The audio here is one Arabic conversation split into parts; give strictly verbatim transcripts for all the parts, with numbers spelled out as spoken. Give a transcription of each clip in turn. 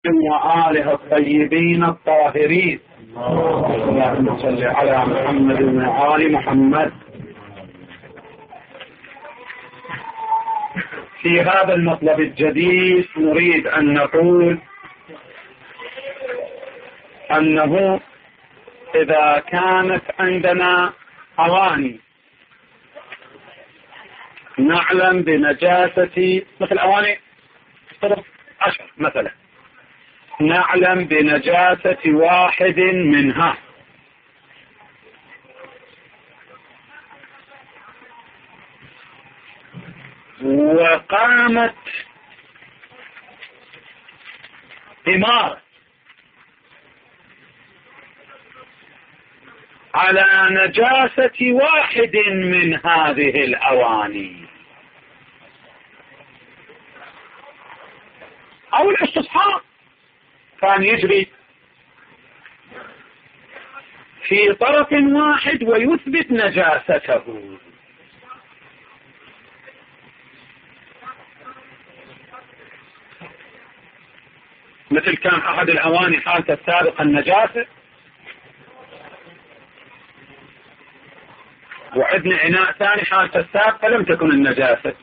وآله الطيبين الطاهرين. اللهم صل على محمد وآل محمد. في هذا المطلب الجديد نريد أن نقول أنه إذا كانت عندنا أواني نعلم بنجاسة، مثل أواني عشر مثلا، نعلم بنجاسة واحد منها، وقامت إمارة على نجاسة واحد من هذه الأواني أو الاستصحاب كان يجري في طرف واحد ويثبت نجاسته، مثل كان أحد الأواني حالته السابقة النجاسة وعندنا إناء ثاني حالته السابقة لم تكن النجاسة،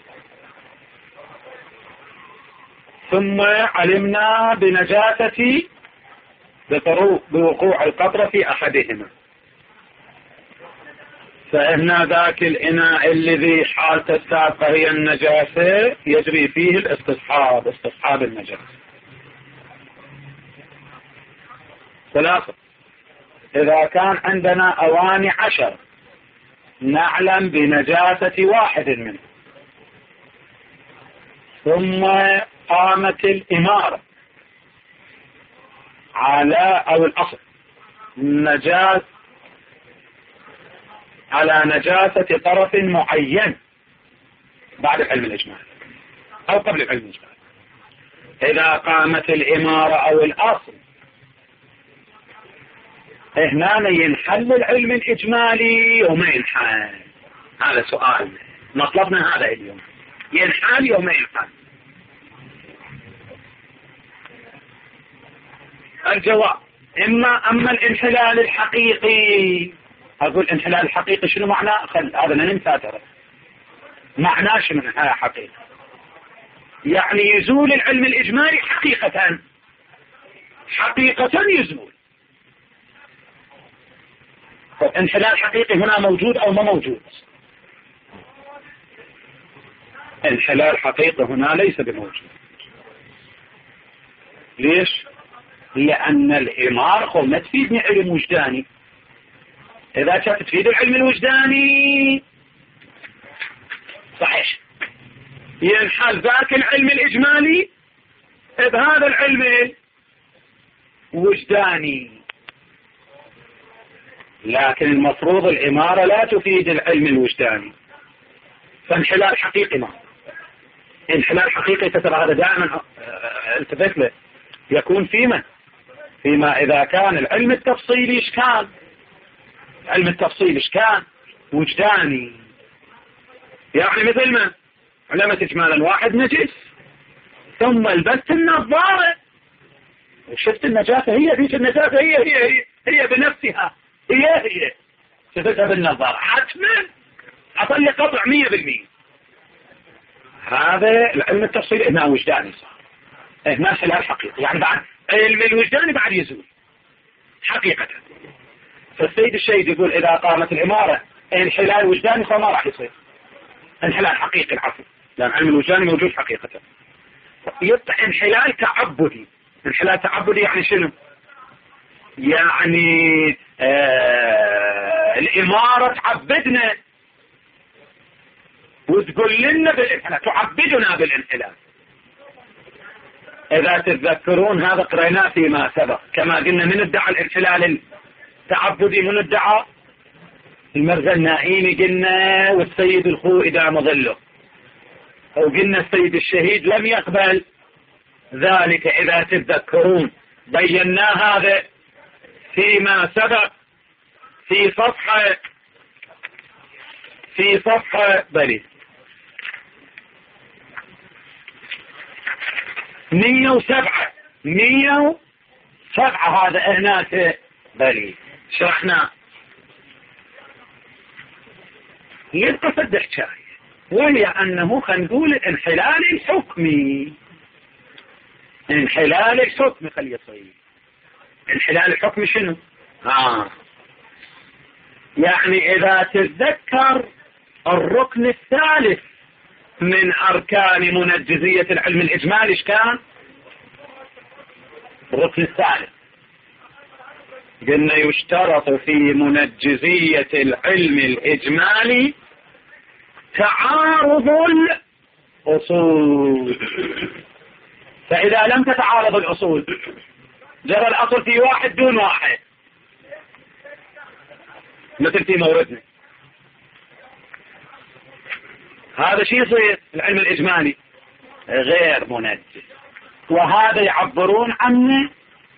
ثم علمنا بنجاسة بوقوع القطرة في أحدهما، فإن ذاك الإناء الذي حالته السابقة هي النجاسة يجري فيه الاستصحاب، استصحاب النجاسة. ثلاثة، إذا كان عندنا أواني عشر نعلم بنجاسة واحد منه، ثم قامت الإمارة على أو الأصل نجاس على نجاسة طرف معين بعد العلم الإجمالي أو قبل العلم الإجمالي. إذا قامت الإمارة أو الأصل هنا ينحل العلم الإجمالي وما ينحل؟ هذا سؤال مطلبنا هذا اليوم، ينحل وما ينحل؟ الجواب إما أما الانحلال الحقيقي. أقول الانحلال الحقيقي شنو معناه؟ خل هذا ننسى ترى معناه شنو انحلال حقيقي، يعني يزول العلم الإجمالي حقيقة، حقيقة يزول. انحلال حقيقي هنا موجود أو ما موجود؟ انحلال حقيقي هنا ليس بموجود. ليش؟ لأن الإمارة ما تفيدني علم وجداني. إذا كانت تفيد العلم الوجداني صحيح ينحل ذاك العلم الإجمالي بهذا العلم الوجداني، لكن المفروض الإمارة لا تفيد العلم الوجداني، فانحلال حقيقي ما انحلال حقيقي ترى هذا دائما التفت له يكون فيما فيما إذا كان العلم التفصيلي إشكال، علم التفصيل إشكال وجداني، يعني مثل ما علمت إجمالا واحد نجس ثم لبست النظارة وشفت النجاسة هي ذيك النجاسة هي هي هي, هي بنفسها هي هي شفتها بالنظارة حتما أطلق قطع مية بالمية. هذا العلم التفصيلي هنا وجداني صار، هنا انحلال حقيقي، يعني بعد علم الوجداني بعد يزول حقيقة. فالسيد الشهيد يقول إذا قامت الإمارة انحلال وجداني فما راح يصير انحلال حقيقي العفو، لأن علم الوجداني موجود حقيقة. يبقى انحلال تعبدي. انحلال تعبدي يعني شنو؟ يعني آه الإمارة تعبدنا وتقول لنا بالانحلال، تعبدنا بالانحلال. إذا تتذكرون هذا قريناه فيما سبق، كما قلنا من ادعى الانحلال التعبدي من ادعى المرزا النائيني قلنا والسيد الخوئي دام ظله، أو قلنا السيد الشهيد لم يقبل ذلك. إذا تتذكرون بينا هذا فيما سبق في صفحة في صفحة بلي مية وسبعة مية وسبعة هذا هنا بلي شرحنا. يبقى فد حكاية، وهي أنه خلينا نقول الانحلال الحكمي. انحلال الحكمي خلي يصير. انحلال الحكمي شنو؟ آه. يعني إذا تتذكر الركن الثالث من أركان منجزية العلم الإجمالي إيش كان؟ الركن الثالث قلنا يشترط في منجزية العلم الإجمالي تعارض الأصول. فإذا لم تتعارض الأصول جرى الأصل في واحد دون واحد، مثل في موردنا، هذا شيء يصير العلم الإجمالي غير منجز. وهذا يعبرون عنه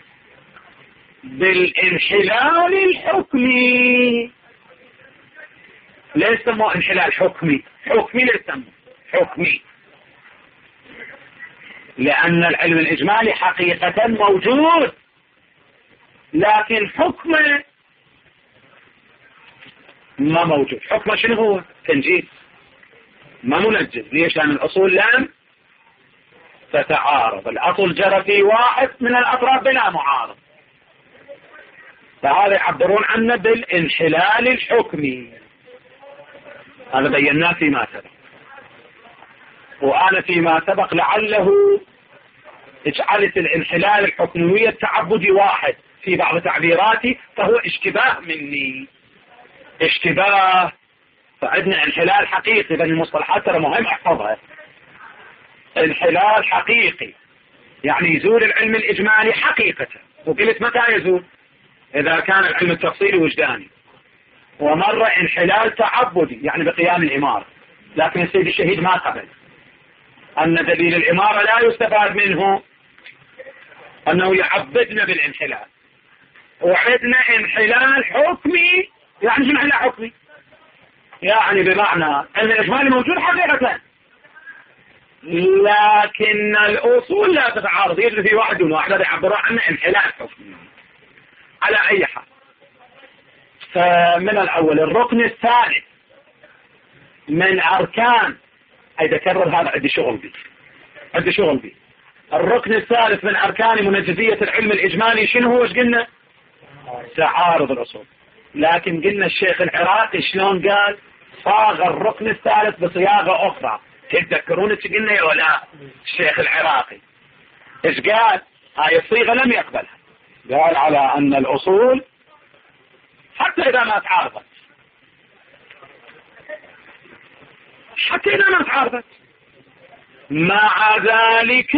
بالانحلال الحكمي. ليش سموه انحلال حكمي؟ حكمي ليش سموه حكمي؟ لأن العلم الإجمالي حقيقة موجود، لكن حكمه ما موجود. حكمه شنو هو؟ تنجيز، ما منجز. ليش؟ لأن الأصول لم تتعارض، الأصل جرى في واحد من الأطراف بلا معارض، فهذا يعبرون عنه بالانحلال الحكمي. هذا بيناه فيما سبق، وأنا فيما سبق لعله اجعلت الانحلال الحكمي التعبدي واحد في بعض تعبيراتي، فهو اشتباه مني، اشتباه. فعندنا انحلال حقيقي، بل المصطلحات ترى مهم احفظها. انحلال حقيقي يعني يزول العلم الإجمالي حقيقة. وقلت متى يزول؟ إذا كان العلم التفصيلي وجداني. ومرة انحلال تعبدي يعني بقيام الإمارة، لكن السيد الشهيد ما قبل أن دليل الإمارة لا يستفاد منه أنه يعبدنا بالانحلال. وعدنا انحلال حكمي، يعني شنو انحلال حكمي؟ يعني بمعنى أن الإجمالي موجود حقيقة، لكن الأصول لا تتعارض، يجري في واحد دون واحد، هذا يعبرون عنه انحلال حكمي. على أي حال، فمن الأول الركن الثالث من أركان، إذا كرر هذا عندي شغل بي عندي شغل بي الركن الثالث من أركان منجزية العلم الإجمالي شنو هو؟ ايش قلنا؟ تعارض الأصول. لكن قلنا الشيخ العراقي شلون قال؟ صاغ الركن الثالث بصياغة أخرى. تتذكرون ايش قلنا يا ولا؟ الشيخ العراقي ايش قال؟ هاي الصيغة لم يقبلها، قال على أن الأصول حتى إذا ما تعارضت، حتى إذا ما تعارضت مع ذلك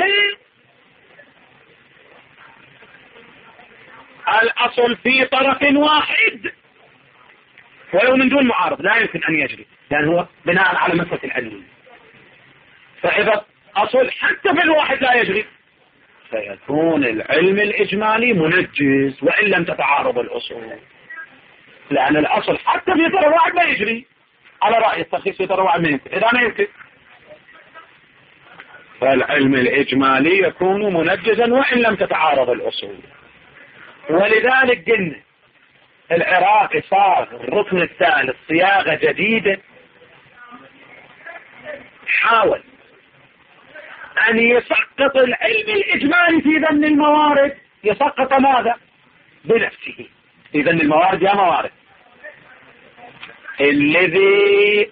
الأصل في طرف واحد ولو من دون معارض لا يمكن أن يجري، لأن هو بناء على مسألة العلم. فإذا أصل حتى في الواحد لا يجري، فيكون العلم الإجمالي منجز وإن لم تتعارض الأصول، لأن الأصل حتى في طرف واحد لا يجري. على رأي الترخيص في طرف واحد ما يمكن، إذا ما يمكن، فالعلم الإجمالي يكون منجزا وإن لم تتعارض الأصول. ولذلك قلنا العراقي صار الركن الثالث صياغة جديدة، حاول أن يسقط العلم الإجمالي في ذن الموارد. يسقط ماذا؟ بنفسه في ذن الموارد. يا موارد الذي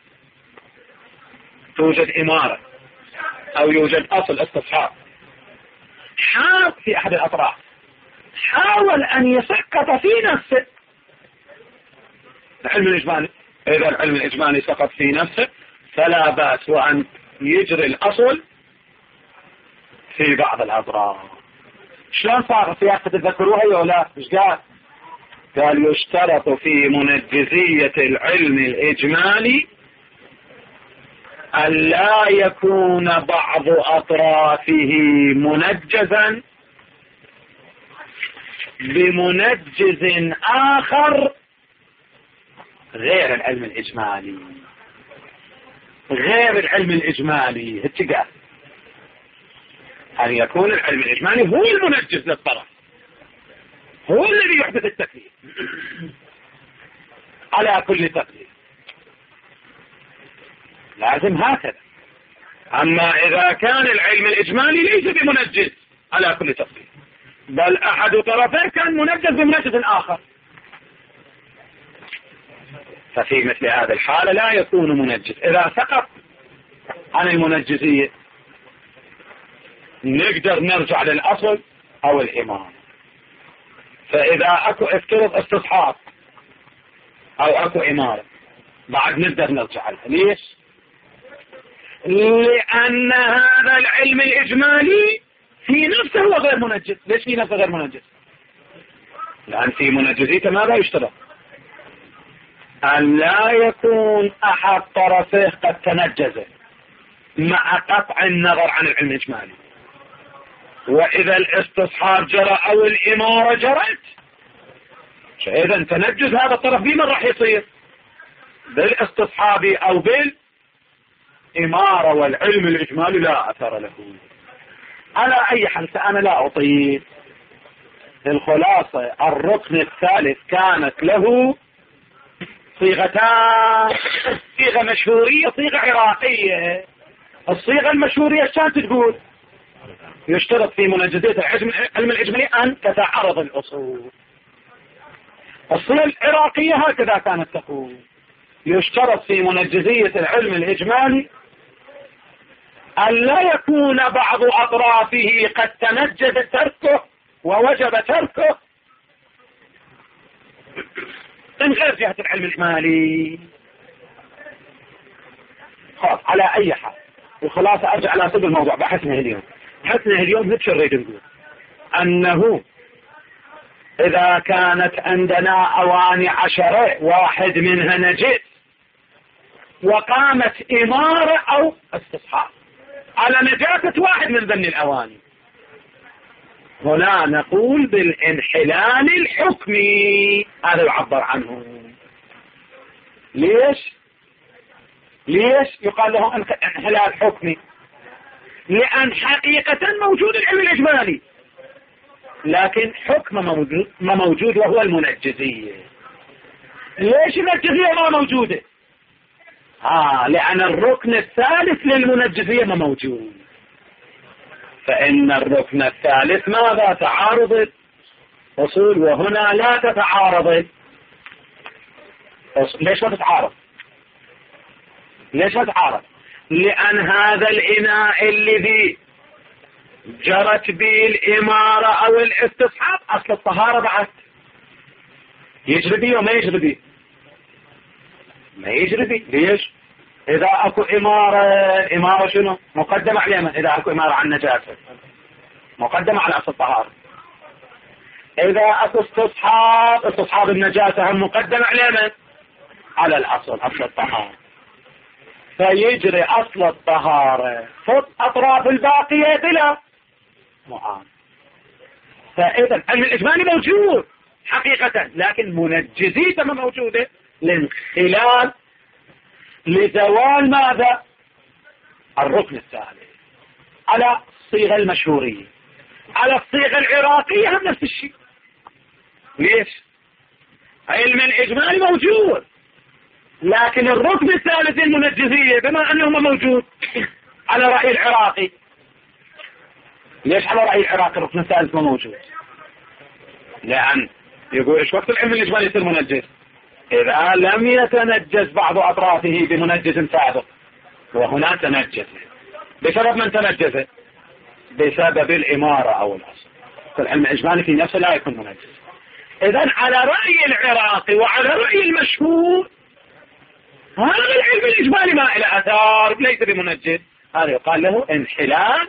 توجد إمارة أو يوجد أصل استصحاب حاول في أحد الأطراف، حاول أن يسقط في نفسه العلم الإجمالي. إذا العلم الإجمالي سقط في نفسه فلا بأس وأن يجري الأصل في بعض الأطراف. شلون صار سياسة تذكروها ولا لا؟ مش قال؟ قال يشترط في منجزية العلم الإجمالي أن لا يكون بعض أطرافه منجزا بمنجز آخر غير العلم الإجمالي. غير العلم الإجمالي اتقال أن يكون العلم الإجمالي هو المنجز للطرف، هو الذي يحدث التكليف على كل تقدير، لازم هكذا. أما إذا كان العلم الإجمالي ليس بمنجز على كل تقدير، بل أحد طرفيه كان منجز بمنجز آخر، ففي مثل هذا الحالة لا يكون منجز. إذا سقط عن المنجزية نقدر نرجع للأصل أو الإمام. فإذا أكو افترض استصحاب أو أكو إمارة بعد نقدر نرجع لها. ليش؟ لأن هذا العلم الإجمالي في نفسه هو غير منجز. ليش في نفسه غير منجز؟ لأن في منجزيته ماذا يشترط؟ أن لا يكون أحد طرفيه قد تنجز مع قطع النظر عن العلم الإجمالي. وإذا الاستصحاب جرى أو الإمارة جرت، إذا تنجز هذا الطرف بمن راح يصير؟ بالاستصحاب أو بالإمارة، والعلم الإجمالي لا أثر له. على أي حال أنا لا أطيل. الخلاصة الركن الثالث كانت له صيغتان، صيغة مشهورية صيغة عراقية. الصيغة المشهورية كانت تقول يشترط في منجزية العلم الإجمالي أن تتعارض الأصول. الصيغة العراقية هكذا كانت تقول يشترط في منجزية العلم الإجمالي أن لا يكون بعض أطرافه قد تنجز تركه ووجب تركه من غير جهة العلم الإجمالي. خلاص على أي حال وخلاص أرجع على صدر الموضوع. بحثنا اليوم بحثنا اليوم نتشر نريد نقول أنه إذا كانت عندنا أواني عشرة واحد منها نجس وقامت إمارة أو استصحاب على نجاسة واحد من ذن الأواني، هنا نقول بالانحلال الحكمي. هذا يعبر عنه. ليش؟ ليش يقال له انحلال حكمي؟ لأن حقيقة موجود العلم الإجمالي لكن حكم ما موجود وهو المنجزية. ليش المنجزية ما موجودة؟ آه لأن الركن الثالث للمنجزية ما موجود. فإن الركن الثالث ماذا؟ تعارض أصول، وهنا لا تتعارض. ليش ما تتعارض؟ ليش ما تتعارض؟ لأن هذا الإناء الذي جرت به الإمارة أو الاستصحاب أصل الطهارة بعد يجري به وما يجري به؟ ما يجري به. ليش؟ إذا أكو إمارة، إمارة شنو؟ مقدمة على من؟ إذا أكو إمارة عن نجاسة مقدمة على أصل الطهارة. إذا أكو استصحاب، استصحاب النجاسة هم مقدمة على من؟ على الأصل، أصل الطهارة. فيجري أصل الطهارة فوق أطراف الباقية بلا معان. فإذا العلم الإجمالي موجود حقيقة لكن منجزيته ما موجودة لانخلال لزوال ماذا؟ الركن الثالث. على الصيغة المشهورية، على الصيغة العراقية هم نفس الشيء. ليش؟ علم الإجمالي موجود لكن الركن الثالث المنجزية بما أنه ما موجود على رأي العراقي. ليش على رأي العراقي الركن الثالث ما موجود؟ لأن يقول إيش وقت العلم الإجمالي يصير منجز؟ إذا لم يتنجز بعض أطرافه بمنجز سابق، وهنا تنجز. بسبب من تنجز؟ بسبب الإمارة أو الأصل. فالعلم الإجمالي في نفسه لا يكون منجز. إذن على رأي العراقي وعلى رأي المشهور هذا العلم الإجمالي ما إلى أثار ليس بمنجز. هذا يقال له انحلال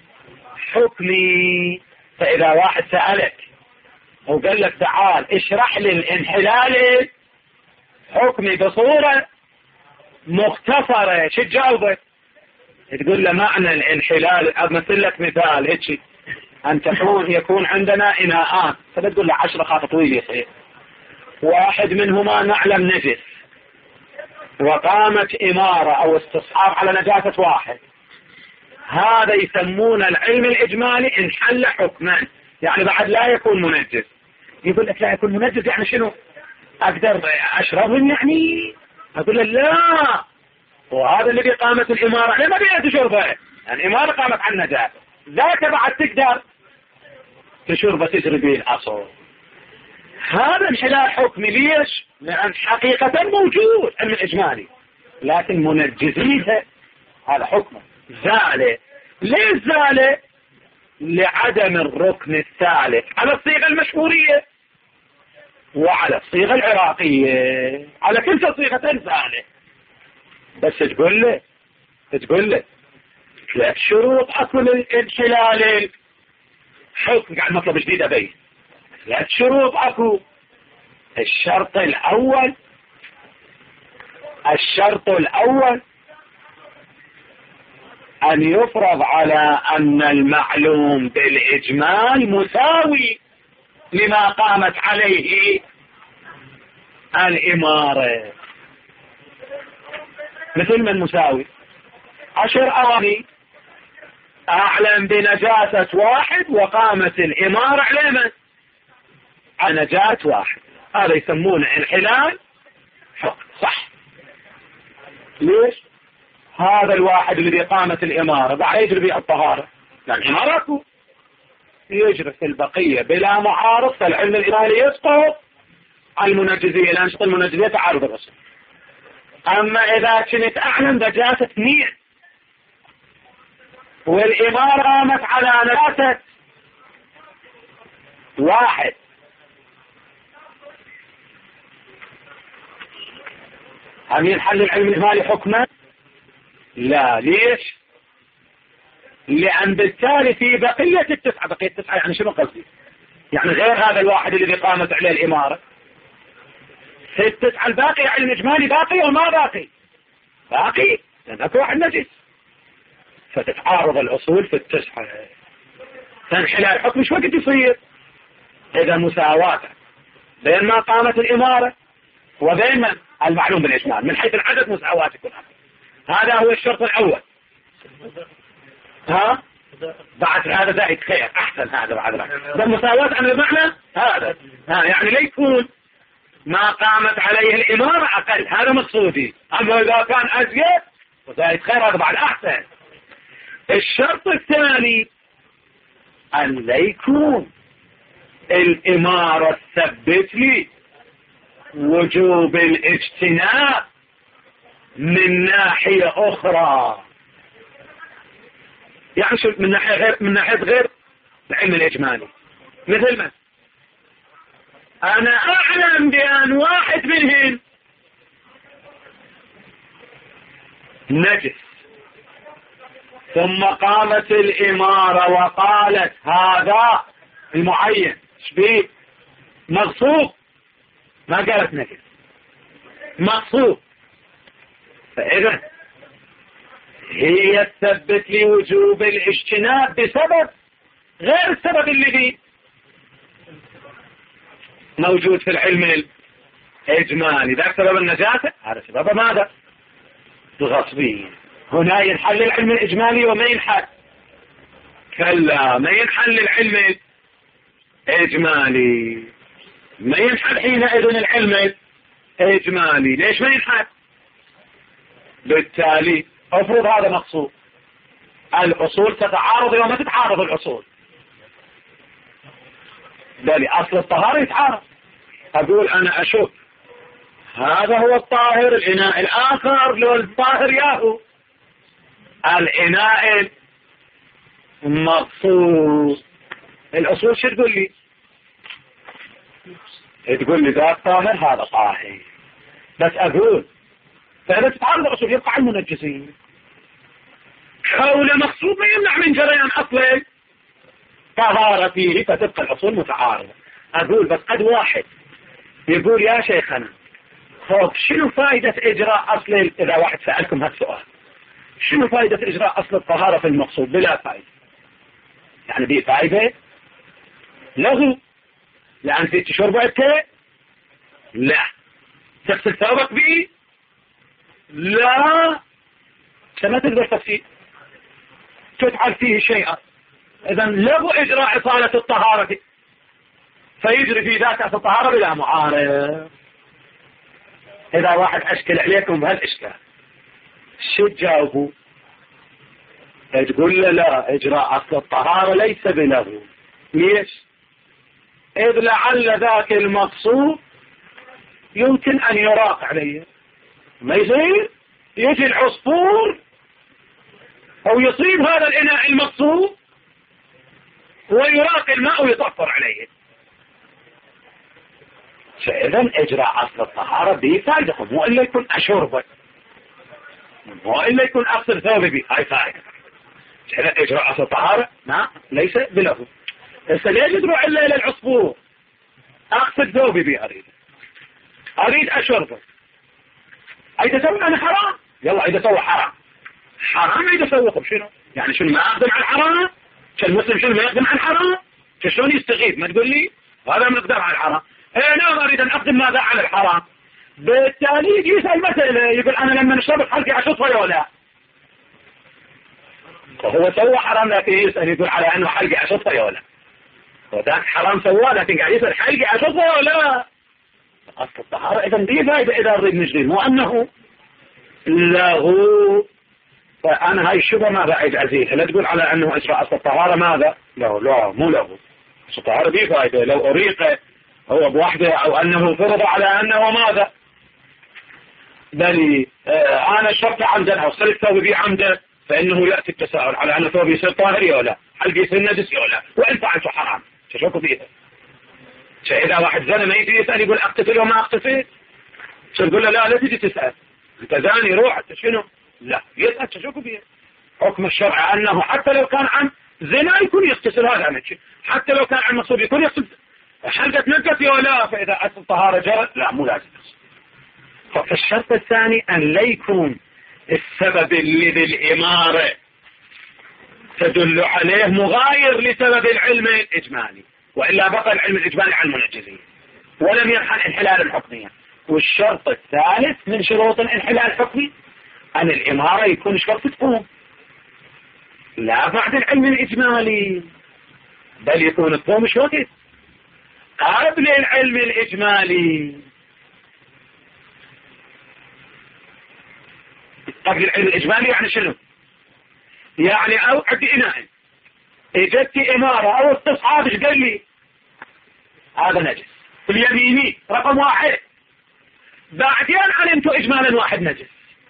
حكمي. فإذا واحد سألك وقال لك تعال اشرح لي الانحلال حكمي بصورة مختصرة، شو تجاوبك؟ تقول له معنى الانحلال، أمثل لك مثال هيك، أن تكون يكون عندنا إناءان، فتقول له عشرة خط طويل يصير واحد منهما نعلم نجس وقامت إمارة أو استصحاب على نجاسة واحد، هذا يسمونه العلم الإجمالي انحل حكما، يعني بعد لا يكون منجز. يقول لك لا يكون منجز يعني شنو؟ أقدر أشربهم يعني؟ أقول له لا، وهذا الذي قامت الإمارة لما بيها تشربه، الإمارة قامت عن النجاة، ذاك بعد تقدر تشربه تجري به الأصل. هذا انحلال حكمي. ليش؟ لأن حقيقة موجود علم الإجمالي لكن منجزيته هذا حكمه زالة. ليش زالة؟ لعدم الركن الثالث على الصيغة المشهورية وعلى الصيغة العراقية، على كل صيغتين زالة. بس تقول له تقول له ثلاث شروط أكل الانحلال حكم، قاعد مطلب جديد أبي ثلاث شروط أكو. الشرط الأول الشرط الأول أن يفرض على أن المعلوم بالإجمال مساوي لما قامت عليه الإمارة. مثل من مساوي؟ عشر أواني أعلم بنجاسة واحد وقامت الإمارة على من؟ على نجاة واحد، هذا يسمونه انحلال حكم صح. ليش؟ هذا الواحد الذي قامت الإمارة بعد يجري به الطهارة، لأن الإمارة أكو يجري في البقية بلا معارض، فالعلم الإجمالي يسقط على المنجزية لأن شرط المنجزية تعارض الرسل. أما إذا كنت أعلم نجاسة اثنين والإمارة قامت على نجاسة واحد، هل ينحل العلم الإجمالي حكما؟ لا. ليش؟ لأن بالتالي في بقية التسعة، بقية التسعة يعني شنو قصدي؟ يعني غير هذا الواحد الذي قامت عليه الإمارة، في التسعة الباقي علم إجمالي باقي وما باقي؟ باقي، لأن أكو واحد نجس، فتتعارض الأصول في التسعة. تنحلال الحكم شو وقت يصير؟ إذا مساواة بين ما قامت الإمارة وبين من؟ المعلوم بالإجمال، من حيث العدد مساواة تكون. هذا هو الشرط الأول. ها؟ بعد هذا زائد خير أحسن، هذا بعد هذا مساواة عن المعنى هذا، ها يعني لا يكون ما قامت عليه الإمارة أقل، هذا مقصودي. أما إذا كان أزيد وزائد خير هذا بعد أحسن. الشرط الثاني أن لا يكون الإمارة تثبت لي وجوب الاجتناب من ناحية أخرى، يعني شو من ناحية غير من ناحية غير العلم الإجمالي. مثل ما أنا أعلم بأن واحد منهم نجس، ثم قامت الإمارة وقالت هذا المعين شبيه مغصوب، ما قالت نجس مغصوب، فإذا هي تثبت لي وجوب الاجتناب بسبب غير السبب الذي موجود في العلم الإجمالي. ذاك سبب النجاسة، هذا سبب ماذا؟ الغصبين. هنا ينحل العلم الإجمالي وما ينحل، كلا ما ينحل العلم الإجمالي، ما ينحل حينئذ العلم الإجمالي. ليش ما ينحل؟ بالتالي افرض هذا مقصود، الأصول تتعارض وما تتعارض الأصول، بالي أصل الطهارة يتعارض. أقول أنا أشوف هذا هو الطاهر، الإناء الآخر لو الطاهر ياهو، الإناء المقصود. الأصول شو تقول لي؟ تقول لي ذا طاهر هذا طاهر، بس أقول فإذا تتعارض الأصول يبقى المنجسين. حول مقصود ما يمنع من جريان أصل طهارته، فتبقى الأصول متعارضة. أقول بس قد واحد يقول يا شيخنا خب شنو فائدة إجراء أصل، إذا واحد سألكم هالسؤال شنو فائدة إجراء أصل الطهارة في المقصود؟ بلا فائدة، يعني دي فائدة لغو، لأن في تشرب عدك لا، تغسل ثوبك بيه لا، كما تقدر تفسير تفعل فيه شيئا. إذا له إجراء إصالة الطهارة فيجري في ذات الطهارة بلا معارض. إذا واحد أشكل عليكم بهالإشكال شو تجاوبوا؟ تقول له لا، إجراء أصل الطهارة ليس بله. ليش؟ إذ لعل ذاك المقصود يمكن أن يراق عليه، ما يصير يجي العصفور أو يصيب هذا الإناء المقصود ويراق الماء ويطفر عليه. فإذا إجراء أصل الطهارة به فائدة، مو إلا يكون أشربه، مو إلا يكون أغسل ثوبي به، هاي فائدة. فإذا إجراء أصل الطهارة نعم ليس بله. بس ليش تروح إلا إلى العصفور؟ أغسل ثوبي به، أريد أريد أشربه. أيضا تسوي أنا حرام، يلا أيضا سوي حرام حرام أيضا سوي شنو؟ يعني شنو ما أقدم على الحرام؟ كالمسلم شنو ما يقدم على الحرام؟ شلون يستغيث؟ ما تقول لي هذا مقدار على الحرام. ايه نعم أريد أن أقدم ماذا على الحرام. بالتالي يجي يسأل مسألة يقول أنا لما نشرب حلقي أشطفه ولا لا؟ وهو سوى حرام لكن يسأل يقول على أنه حلقي أشطفه ولا؟ وذاك حرام سواه لكن قاعد يسأل حلقي أشطفه ولا؟ أصل الطهارة إذا دي فائدة إذا نريد نجدين، مو أنه له. فأنا هاي الشبهة ما بعيد عزيزها، لا تقول على أنه إجراء أصل الطهارة ماذا؟ لا لا مو له. أصل الطهارة دي فائدة لو أريق هو بوحده أو أنه فرض على أنه ماذا؟ بل آه أنا شرط عمدا أو صرت ثوبي بي عمدا فإنه يأتي التساؤل على أن ثوبي يصير طاهري ولا حلقي يصير نجس ولا، وإن فعلت حرام تشوفوا فيها. فإذا واحد زنى ما يجي يسأل يقول أقتتل وما أقتتل، تقول له لا لا تجي تسأل أنت زاني روح شنو؟ لا يسأل تشوفوا فيها. حكم الشرع أنه حتى لو كان عن زنا يكون يغتسل، هذا عن شيء. حتى لو كان عن مصوب يكون يغتسل. حلقة نقت ولا لا؟ فإذا أصل طهارة جرت لا مو لازم. فالشرط الثاني أن لا يكون السبب اللي بالإمارة تدل عليه مغاير لسبب العلم الإجمالي، وإلا بقى العلم الإجمالي على المنجزين ولم يرحل انحلال الحكمية. والشرط الثالث من شروط الانحلال الحكمي أن الإمارة يكون شرط تقوم لا بعد العلم الإجمالي، بل يكون تقوم شرط قبل العلم الإجمالي. قبل العلم الإجمالي يعني شنو؟ يعني أو عندي إناء إجدت إمارة أو استصحاب إيش قال لي هذا نجس في اليميني رقم واحد، بعدين علمت إجمالا واحد نجس،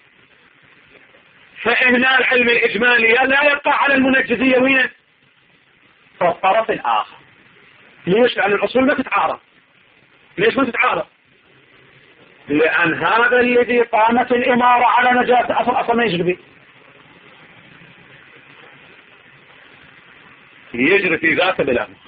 فإهنا العلم الإجمالي لا يبقى على المنجزية وين؟ في الطرف الآخر. ليش؟ لأن الأصول ما تتعارض. ليش ما تتعارض؟ لأن هذا الذي قامت الإمارة على نجاسة أصل أصل ما يجري به، يجري في ذاته بلا مخ.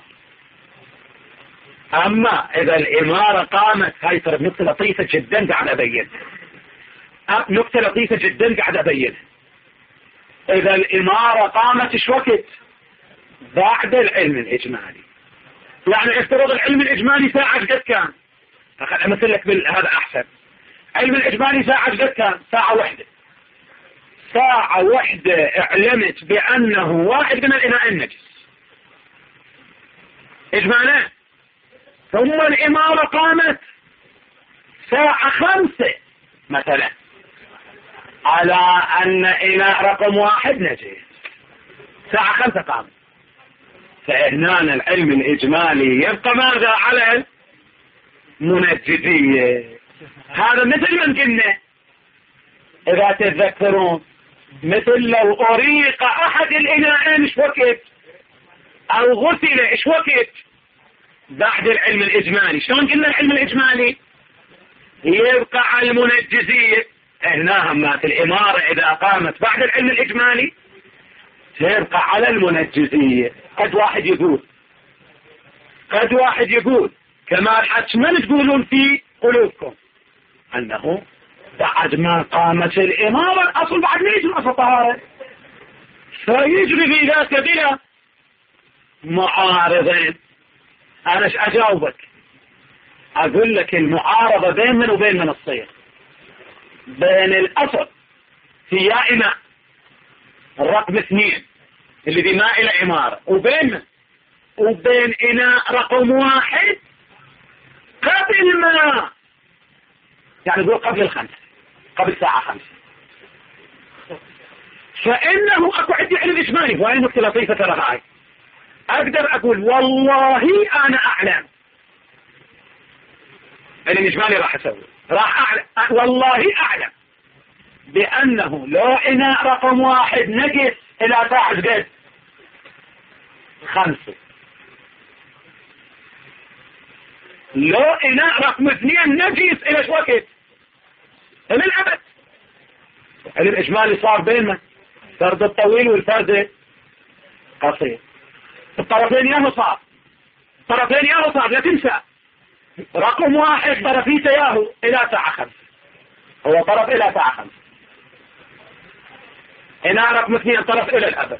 أما إذا الإمارة قامت، هاي ترى نقطة لطيفة جدا قاعد أبين، نقطة لطيفة جدا قاعد أبين. إذا الإمارة قامت إيش وقت؟ بعد العلم الإجمالي. يعني افترض العلم الإجمالي ساعة قد كان، أخذ أمثل لك هذا أحسن. علم الإجمالي ساعة قد كان؟ ساعة واحدة. ساعة واحدة اعلمت بأنه واحد من الإناء النجس إجمالا، ثم الإمارة قامت ساعة خمسة مثلا على أن إناء رقم واحد نجس، ساعة خمسة قامت، فإهنا العلم الإجمالي يبقى ماذا على المنجزية. هذا مثل من قلنا إذا تتذكرون، مثل لو أريق أحد الإناءين إيش وقت أو غسل إيش وقت بعد العلم الإجمالي. شلون قلنا العلم الإجمالي يبقى على المنجزية، هنا همات الإمارة إذا قامت بعد العلم الإجمالي تبقى على المنجزية. قد واحد يقول قد واحد يقول كما حتما تقولون في قلوبكم أنه بعد ما قامت الإمارة الأصل بعد ما يجري أصل طهارة، فيجري في ذاك بلا معارضين. أنا ايش أجاوبك؟ أقول لك المعارضة بين من وبين من الصيغ، بين الأصل في يائمة الرقم اثنين اللي دي ما إلى عمارة، وبين وبين إناء رقم واحد قبل ما يعني يقول قبل الخمسة، قبل ساعة خمسة، فإنه أكو عندي علم إجمالي. وهي نقطة لطيفة ترى معي، أقدر أقول والله أنا أعلم، علم إجمالي راح أسوي، راح أعلم والله أعلم بأنه لو إناء رقم واحد نقص إلى ساعة قد خمسة، لو إناء رقم اثنين نقص إلى شو وقت إلى الأبد. علم إجمالي صار بيننا فرد الطويل والفرد قصير، الطرفين ياهو صار، الطرفين ياهو صار، لا تنسى رقم واحد طرفيته ياهو إلى ساعة خمسة، هو طرف إلى ساعة خمسة، إناء رقم اثنين طرف إلى الأبد.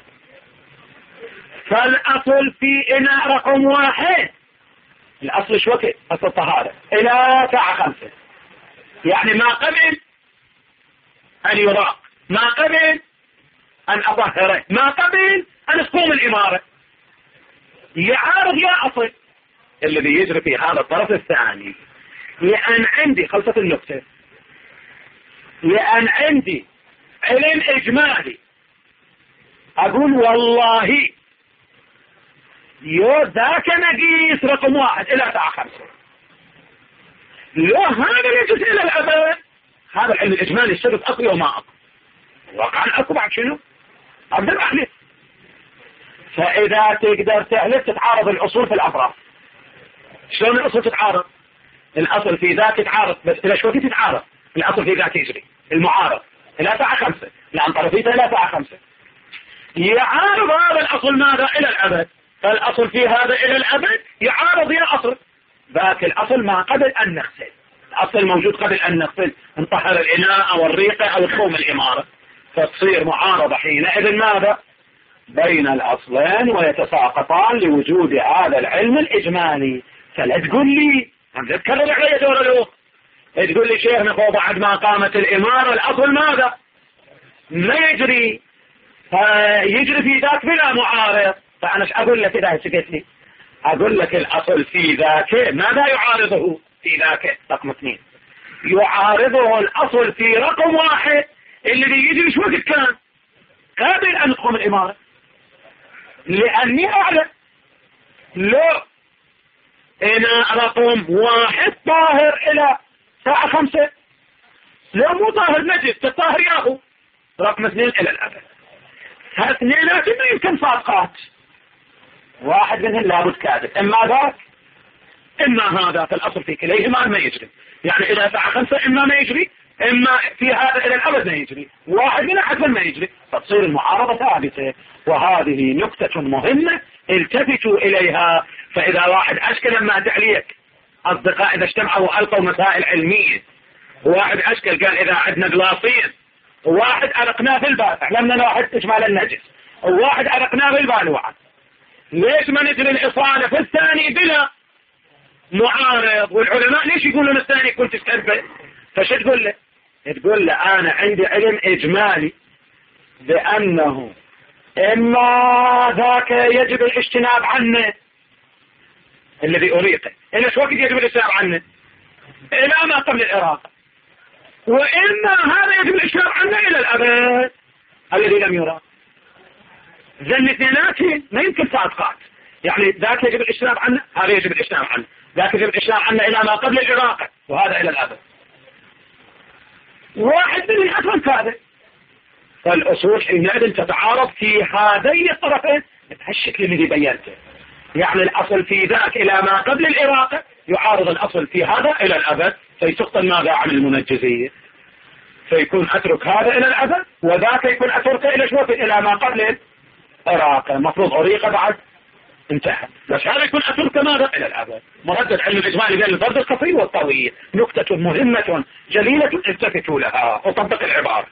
فالأصل في إناء رقم واحد الأصل شو وقت؟ أصل الطهارة إلى ساعة خمسة، يعني ما قبل أن يراق، ما قبل أن أطهره، ما قبل أن تقوم الإمارة. يعارض يا أصل الذي يجري في هذا الطرف الثاني، لأن عندي خلصة النقطة، لأن عندي علم إجمالي أقول والله يو ذاك نقيس رقم واحد إلى ساعة خمسة، لو هذا يجوز إلى الأبد، هذا العلم الإجمالي الشرط أقوى وما أقوى، واقعا أقوى بعد شنو؟ أقدر أحلف. فإذا تقدر تحلف تتعارض الأصول في الأطراف. شلون الأصول تتعارض؟ الأصل في ذاك تتعارض، بس إلى شو تتعارض؟ الأصل في ذاك يجري المعارض إلى ساعة خمسة، لأن طرفيته إلى ساعة خمسة، يعارض هذا الأصل ماذا؟ إلى الأبد. فالأصل في هذا إلى الأبد يعارض يا أصل ذاك الأصل ما قبل أن نغسل، الأصل الموجود قبل أن نغسل انطهر الإناء أو الريقة أو تقوم الإمارة، فتصير معارضة حينئذ ماذا؟ بين الأصلين ويتساقطان لوجود هذا العلم الإجمالي. فلا تقول لي هم تتكرر علي دور الوقت، تقول لي شيخنا فوق بعد ما قامت الإمارة الأصل ماذا؟ ما يجري، فيجري في ذاك بلا معارض. فأنا أقول لك إذا سكت لي أقول لك الأصل في ذاك ماذا يعارضه في ذاك رقم اثنين؟ يعارضه الأصل في رقم واحد اللي يجري شو وقت كان قبل أن تقوم الإمارة، لأني أعلم لو إناء رقم واحد طاهر إلى ساعة خمسة، لو مو طاهر نجس تطاهر ياهو رقم اثنين إلى الأبد. هاثنينات ما يمكن صادقات، واحد منهم لابد كاذب، إما ذاك إما هذا، فالأصل في كليهما ما يجري، يعني إلى ساعة خمسة إما ما يجري، إما في هذا إلى الأبد ما يجري، واحد منها حتما ما يجري، فتصير المعارضة ثابتة. وهذه نكتة مهمة التفتوا إليها. فإذا واحد أشكل لما تعليك أصدقاء إذا اجتمعوا ألقوا مسائل علمية، واحد أشكل قال إذا عندنا جلاصين، وواحد أرقناه في البارح لما واحد إجمال النجس، وواحد أرقناه في البالوعة، ليش ما نجري الإصالة في الثاني بلا معارض؟ والعلماء ليش يقولون الثاني كنت تستنبه؟ فش تقول له؟ تقول له أنا عندي علم إجمالي بأنه إما ذاك يجب الاجتناب عنه الذي أريقه، إلا شو وقت يجب الاجتناب عنه؟ إلى ما قبل الإراقة، وإما هذا يجب الاجتناب عنه إلى الأبد الذي لم يراق. ذن اثنيناتهم ما يمكن صادقات، يعني ذاك يجب الاجتناب عنه، هذا يجب الاجتناب عنه، ذاك يجب الاجتناب عنه إلى ما قبل الإراقة، وهذا إلى الأبد. واحد منهم أصلا كاذب. فالأصول حينئذ تتعارض في هذين الطرفين بهالشكل الذي بينته، يعني الأصل في ذاك إلى ما قبل الإراقة يعارض الأصل في هذا إلى الأبد، فيسقط ماذا عن المنجزية، فيكون أترك هذا إلى الأبد وذاك يكون أترك إلى شوط إلى ما قبل الإراقة، المفروض أريقة بعد انتهى، بس هذا يكون أترك ماذا إلى الأبد. مردد علم الإجمالي بين الفرد القصير والطويل، نكتة مهمة جليلة التفتوا لها. وطبق العبارة: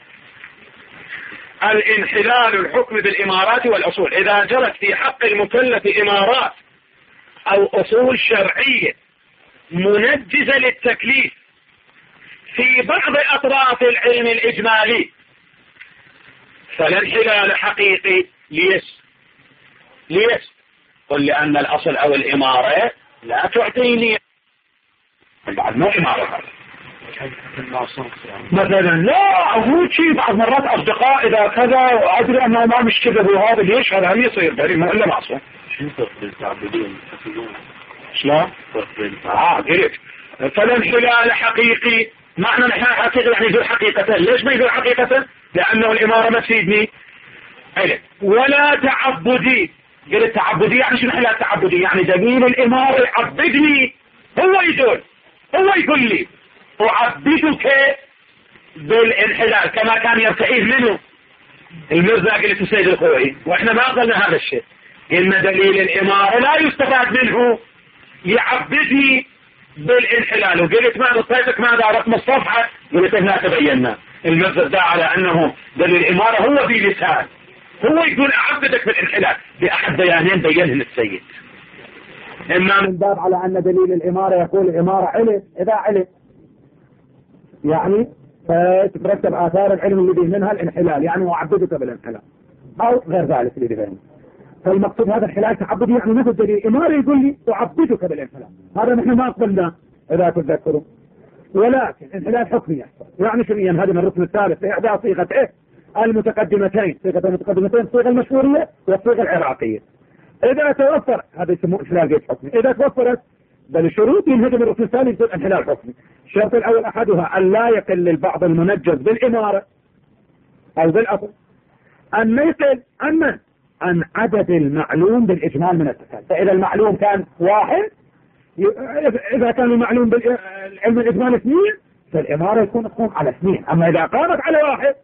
الانحلال الحكم بالإمارات والأصول إذا جرت في حق المكلف إمارات أو أصول شرعية منجزة للتكليف في بعض أطراف العلم الإجمالي، فالانحلال حقيقي ليش ليش قل لأن الأصل أو الإمارة لا تعطيني بعد مو إمارة مثلا. لا هو شيء بعض مرات أصدقاء إذا كذا وأدري أنه ما مش كذا وهذا ليش هذا هل يصير بريء مو إلا معصوم. شو فرق بين التعبدين شلون؟ فرق بين آه قلت فالانحلال حقيقي معنى انحلال حقيقي يعني يقول حقيقة. ليش ما يقول حقيقة؟ لأنه الإمارة ما تفيدني. ولا تعبدي. قلت تعبدي يعني شو انحلال تعبدي؟ يعني دليل الإمارة يعبدني. هو يقول هو يقول لي أعبدك بالانحلال كما كان يرتئيه منه المرزا قلت السيد الخوئي. واحنا ما قلنا هذا الشيء. إن دليل الإمارة لا يستفاد منه يعبدني بالانحلال. وقلت ما نطيتك ماذا رقم الصفحة؟ قلت لا تبينا. المرزا دعا على أنه دليل الإمارة هو بلسان هو يقول أعبدك بالانحلال بأحد بيانين بينهم السيد. إما من باب على أن دليل الإمارة يقول الإمارة علم إذا علم يعني فتترتب آثار العلم الذي منها الانحلال يعني أعبدك بالانحلال أو غير ذلك اللي بينه. فالمقصود هذا الحلال تعبدي يعني مثل دليل الإمارة يقول لي أعبدك بالانحلال. هذا نحن ما قلنا إذا تذكروا. ولكن انحلال حكمي يحصل يعني شرعيا. هذه من الركن الثالث في إحدى صيغة إيه المتقدمتين صيغة المتقدمتين الصيغة المشهورية والصيغة العراقية. إذا توفر هذا يسموه انحلال غير حكمي. إذا توفرت بل الشروط ينهدم الركن الثاني يصير انحلال حكمي. الشرط الأول أحدها أن لا يقل البعض المنجز بالإمارة أو بالأصل أن يقل أن عن عدد المعلوم بالإجمال من التكال. فإذا المعلوم كان واحد إذا كان المعلوم بالعلم الإجمال اثنين فالإمارة يكون تقوم على اثنين. أما إذا قامت على واحد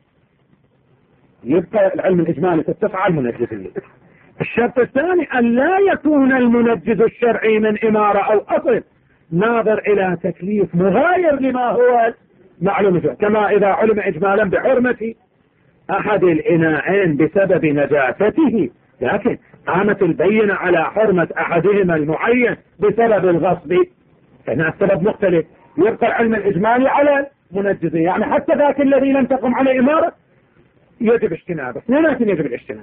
يبقى العلم الإجمالي تتفع المنجزية. الشرط الثاني أن لا يكون المنجز الشرعي من إمارة أو أصل ناظر إلى تكليف مغاير لما هو معلوم كما إذا علم إجمالا بحرمة أحد الإناءين بسبب نجاسته لكن قامت البينة على حرمة أحدهما المعين بسبب الغصب فإن السبب مختلف يبقى العلم الإجمالي على منجزه. يعني حتى ذاك الذي لم تقم على إمارة يجب اجتنابه لكن يجب الاجتناب.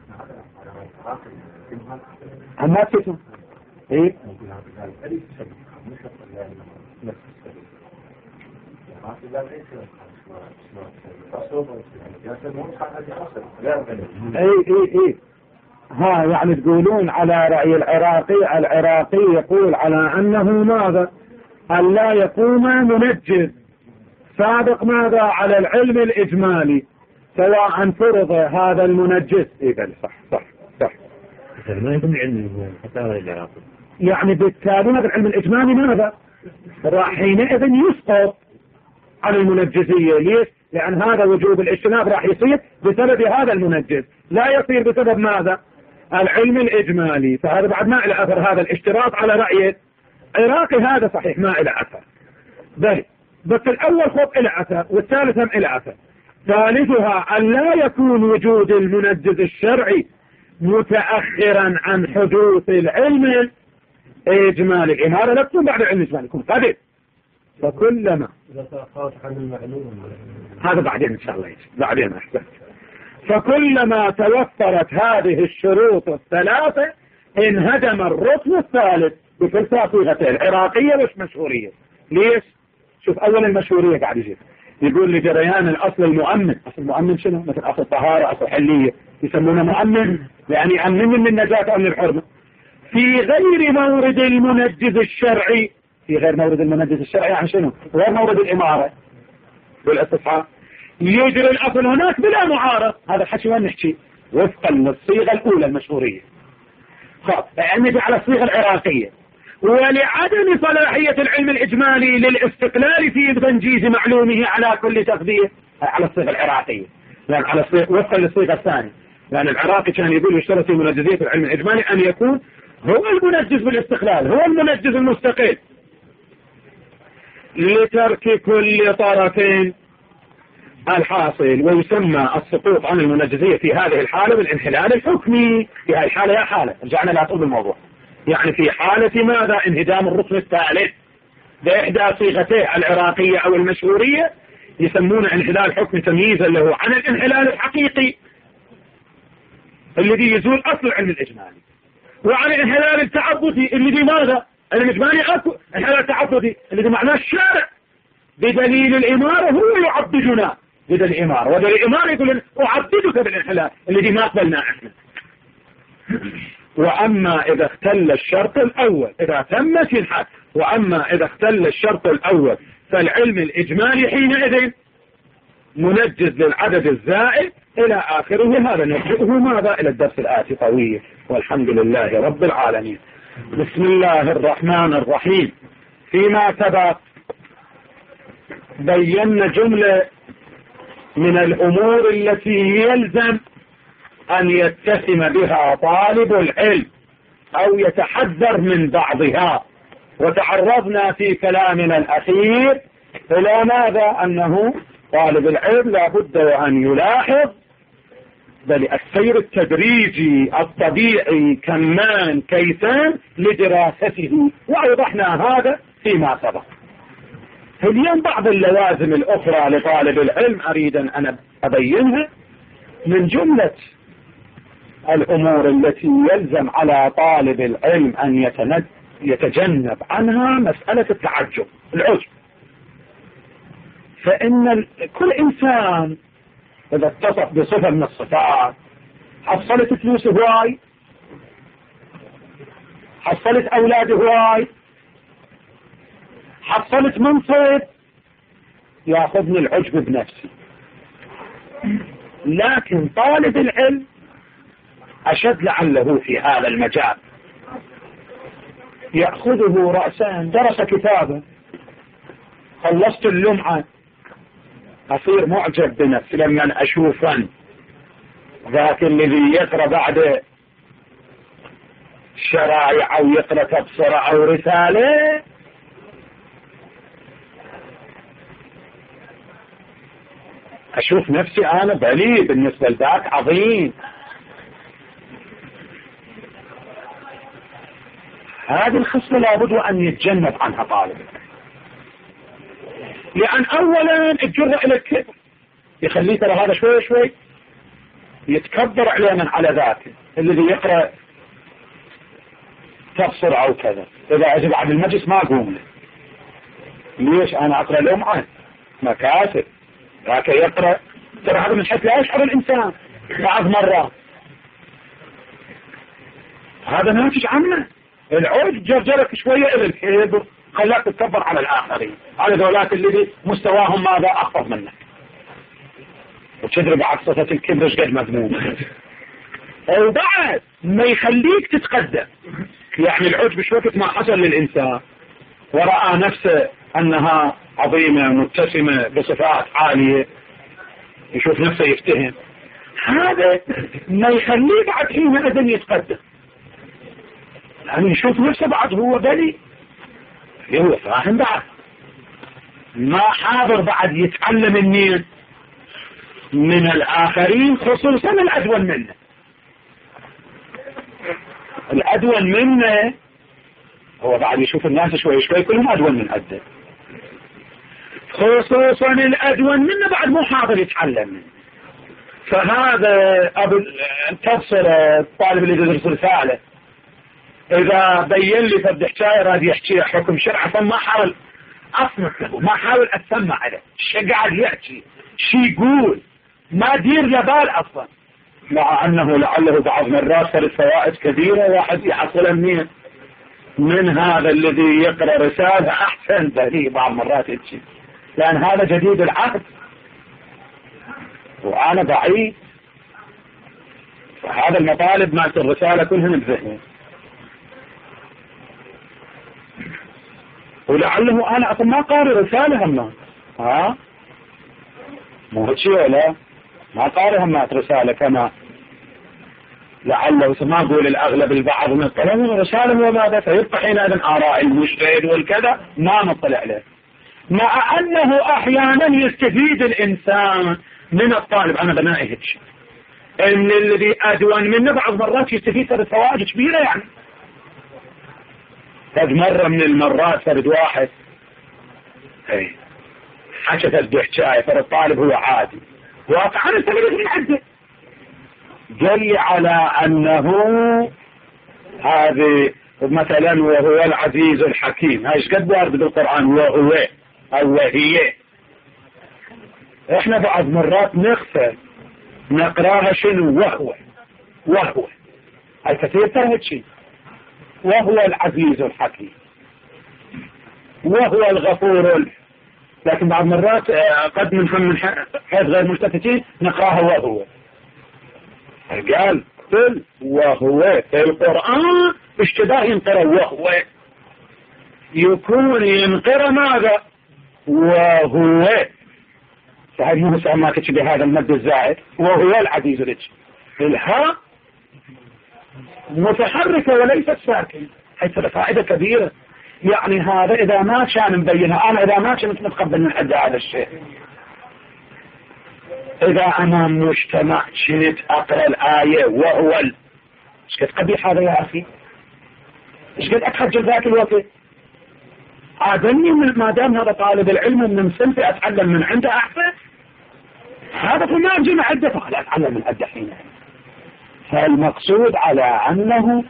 أما تسمع إيه اي اي اي ها يعني تقولون على رأي العراقي. العراقي يقول على أنه ماذا أن لا يقوم منجز سابق ماذا على العلم الإجمالي سواء فرض هذا المنجز. اي بل صح صح صح ما يكون علم حتى هذا العراقي يعني بالتالي هذا العلم الإجمالي ماذا راح حينئذ يسقط عن المنجزية. ليش؟ لأن هذا وجوب الاجتناب راح يصير بسبب هذا المنجز لا يصير بسبب ماذا العلم الإجمالي. فهذا بعد ما إلى أثر هذا الاشتراط على رأي عراقي هذا صحيح ما إلى أثر. بل بس الأول خط إلى أثر والثالث هم إلى أثر. ثالثها أن لا يكون وجود المنجز الشرعي متأخرا عن حدوث العلم الإجمالي. الإمارة لا تكون بعد العلم الإجمالي يكون قبل. فكلما إذا تأخرت عن المعلوم هذا بعدين إن شاء الله يجي بعدين أحسن. فكلما توفرت هذه الشروط الثلاثة انهدم الركن الثالث بكلتا صيغتين العراقية مش مشهورية. ليش؟ شوف أول المشهورية قاعد يجي يقول لجريان الأصل المؤمن. أصل المؤمن شنو؟ مثل أصل طهارة أصل حلية يسمونه مؤمن يعني يأمن من النجاة أو من الحرمة في غير مورد المنجز الشرعي. في غير مورد المنجز الشرعي يعني شنو؟ غير مورد الإمارة والاستصحاب يجري الأصل هناك بلا معارض. هذا الحكي وين نحكي وفقا للصيغة الأولى المشهورية خاص يعني على الصيغة العراقية. ولعدم صلاحية العلم الإجمالي للاستقلال في تنجيز معلومه على كل تقدير على الصيغة العراقية يعني على الصيغة وفقا للصيغة الثانية. لأن العراقي كان يقول يشترط في منجزية العلم الإجمالي أن يكون هو المنجز بالاستقلال هو المنجز المستقل لترك كل طرفين الحاصل. ويسمى السقوط عن المنجزية في هذه الحالة بالانحلال الحكمي. في هذه الحالة يا حالة رجعنا لا طول الموضوع يعني في حالة ماذا انهدام الركن الثالث بإحدى صيغتيه العراقية أو المشهورية يسمون انحلال حكم تمييزا له عن الانحلال الحقيقي. الذي يزول أصل العلم الإجمالي، وعن الانحلال التعبدي الذي ماذا؟ الإجمالي أكو الانحلال التعبدي الذي معناه الشارع بدليل الإمارة هو يعبدنا بدليل الإمارة، ودليل الإمارة يقول أعبدك بالانحلال الذي ما قبلنا احنا. وأما إذا اختل الشرط الأول إذا تمت الحد، وأما إذا اختل الشرط الأول فالعلم الإجمالي حينئذ منجز للعدد الزائد إلى آخره. هذا نرجئه ماذا إلى الدرس الآتي طويل، والحمد لله رب العالمين. بسم الله الرحمن الرحيم. فيما سبق بينا جملة من الأمور التي يلزم أن يتسم بها طالب العلم أو يتحذر من بعضها، وتعرضنا في كلامنا الأخير إلى ماذا؟ أنه طالب العلم لا بد وأن يلاحظ بل السير التدريجي الطبيعي كمان كيسان لدراسته، وأوضحنا هذا فيما سبق. اليوم بعض اللوازم الأخرى لطالب العلم أريد أن أبينها. من جملة الأمور التي يلزم على طالب العلم أن يتجنب عنها مسألة التعجب العجب. فإن كل إنسان إذا اتصف بصفة من الصفات، حصلت فلوس هواي، حصلت أولاد هواي، حصلت منصب، يأخذني العجب بنفسي. لكن طالب العلم أشد لعله في هذا المجال، يأخذه رأسان. درس كتابه، خلصت اللمعة، أصير معجب بنفسي لما أشوفا ذاك الذي يقرأ بعد شرائع أو يقرأ تبصرة أو رسالة، أشوف نفسي أنا بلي بالنسبة لذاك عظيم. هذه الخصلة لابد أن يتجنب عنها طالب، لأن أولا الجرة إلى الكبر يخليه ترى هذا شوي شوي يتكبر عليه من على ذاته الذي يقرأ تبصر أو كذا. إذا أجب عن المجلس ما أقوم له، ليش أنا أقرأ لمعة مكاسب، ذاك يقرأ. ترى هذا من حيث لا يشعر الإنسان بعض مرة، هذا ناتج عنه العود جرجرك شوية إلى الكبر، خلاك تتكبر على الآخرين، على ذولاك اللي مستواهم ماذا أخفض منك، وتدري بعد صفة الكبر ايش قد مذموم. وبعد ما يخليك تتقدم، يعني العجب بشوكة ما حصل للإنسان ورأى نفسه أنها عظيمة متسمة بصفات عالية، يشوف نفسه يفتهم، هذا ما يخليه بعد حينئذ يتقدم، يعني يشوف نفسه بعد هو بلي، هو فاهم بعد ما حاضر بعد يتعلم منين؟ من الآخرين، خصوصا الأدول منه. الأدول منه هو بعد يشوف الناس شوي شوي كلهم أدول من أدل، خصوصا الأدول منه بعد مو حاضر يتعلم منه. فهذا أبو تفصل الطالب اللي يدرس رسالة إذا بين لي فد حكاية راد يحكي حكم شرع، فما حاول أسمع له، ما حاول أتسمع عليه شو قاعد يحكي شو يقول، ما دير لبال أصلا، مع أنه لعله بعض مرات صارت فوائد كثيرة واحد يحصلها منين؟ من هذا الذي يقرأ رسالة أحسن به بعض مرات يحكي، لأن هذا جديد العهد وأنا بعيد. فهذا المطالب مالت الرسالة كلهم بذهنه، ولعله أنا أصلا ما قارئ رسالة هم ها مو هيك ولا ما قارئ هم رسالة كما لعله ما أقول الأغلب البعض من الطلاب رسالة وماذا، فيبقى حينئذ آراء المجتهد والكذا ما نطلع له، مع أنه أحيانا يستفيد الإنسان من الطالب. أنا بنائي هيك إن الذي أدون منه بعض مرات يستفيد فرد فوائد كبيرة، يعني قد مرة من المرات فرد واحد اي حكت الدحشاية فرد طالب هو عادي واقعا استفيد من عنده، دل على أنه هذه مثلا وهو العزيز الحكيم، هاي ايش قد وارد بالقرآن وهو أو وهي. احنا بعض مرات نغفل نقراها شنو وهو وهو، هاي كثير ترى شيء، وهو العزيز الحكيم وهو الغفور، لكن بعض مرات قد من من حيث غير ملتفتين نقراها وهو. قال قل وهو في القرآن اشتباه ينقرأ وهو، يكون ينقرأ ماذا وهو، فهذه مو ما تشبه هذا المد الزائد وهو العزيز الحكيم. الهاء متحركة وليست ساكنة، حيث فائدة كبيرة. يعني هذا إذا ما كان مبينها، أنا إذا ما كنت متقبل من حد هذا الشيء، إذا أمام مجتمع كنت أقرأ الآية وهو ال... إيش قد قبيح هذا يا أخي؟ إيش قد أتخجل ذاك الوقت؟ عادني من ما دام هذا طالب العلم من صنفي أتعلم من عنده أحسن، هذا في ما أجي عدة فلا أتعلم من عدة حين. فالمقصود على أنه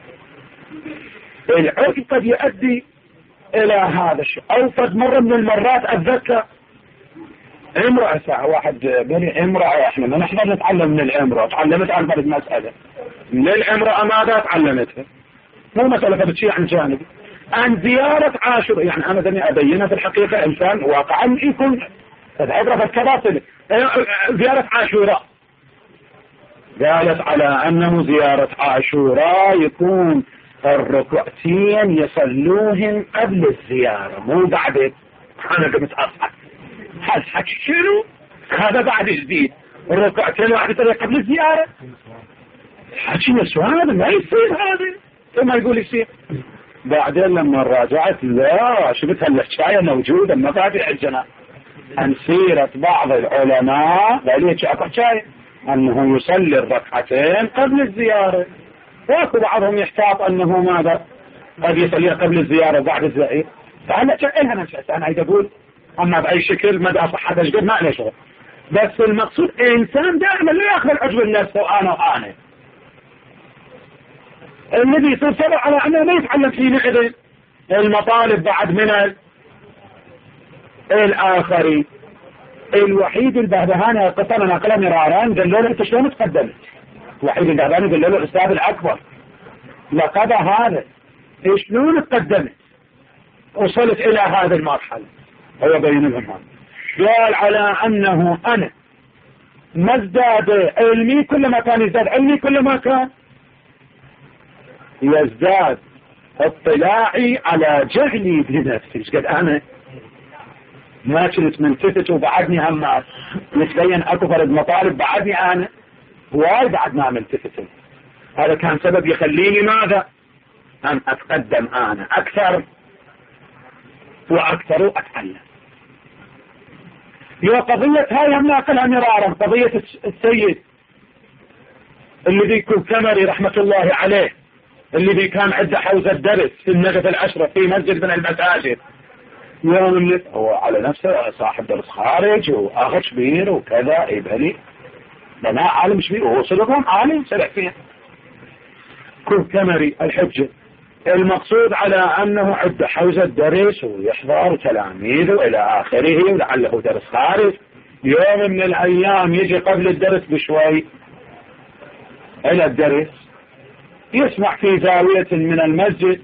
العرف قد يؤدي إلى هذا الشيء. أو قد مرة من المرات أتذكر امرأة ساعة واحد بني امرأة، احنا ما نحن نتعلم من الامرأة، تعلمت عن فرد مسألة من الامرأة ماذا تعلمتها؟ مو مسألة فبتشيء عن جانبي عن زيارة عاشوراء. يعني أنا دني أبينها في الحقيقة إنسان واقعا يكون العبرة في الكباطل. زيارة عاشوراء قالت على أنه زيارة عاشوراء يكون الركعتين يصلوهن قبل الزيارة مو بعد. أنا قمت أصعد هل حكي شنو هذا بعد جديد، الركعتين واحد قبل الزيارة، حكي نسوان ما يصير هذا ثم يقول يصير. بعدين لما راجعت لا شفت هالحكاية موجودة مفاتيح الجنان عن سيرة بعض العلماء، قاليش اكو حكاية انه يصلي الركعتين قبل الزيارة، واكو بعضهم يحتاط انه ماذا قد يصلي قبل الزيارة وبعد الزيارة. فهلا شغلها نفسها انا عايز اقول اما باي شكل مدى صحتها شقد ما له شغل، بس المقصود انسان دائما لا ياخذ العجب النفس وانا وانا الذي يصير سبب على انه ما يتعلم في نحن المطالب بعد من الاخرين. الوحيد البهبهاني قصنا نقله مرارا قال له انت شلون تقدمت؟ الوحيد البهبهاني قال له الاستاذ الاكبر لقد هذا شلون تقدمت وصلت الى هذه المرحله؟ هو بين لهم قال على انه انا ما ازداد علمي كلما كان يزداد علمي كلما كان يزداد اطلاعي على جهلي بنفسي. قد انا ما كنت منتفت وبعدني هم يتبين اكو فرد مطالب بعدني انا واي بعد ما ملتفت. هذا كان سبب يخليني ماذا ان اتقدم انا اكثر واكثر واتعلم. هي قضية هاي هم ناقلها مرارا، قضية السيد اللي بيكون كمري رحمة الله عليه اللي بي كان عنده حوزة درس في النجف الأشرف في مسجد من المساجد، يوم هو على نفسه صاحب درس خارج وأخذ شبير وكذا يبهلي بناء عالم شبير ووصل لهم عالم سلع فيها كل كمري الحجة. المقصود على أنه عنده حوزة درس ويحضر تلاميذه إلى آخره ولعله درس خارج. يوم من الأيام يجي قبل الدرس بشوي إلى الدرس يسمع في زاوية من المسجد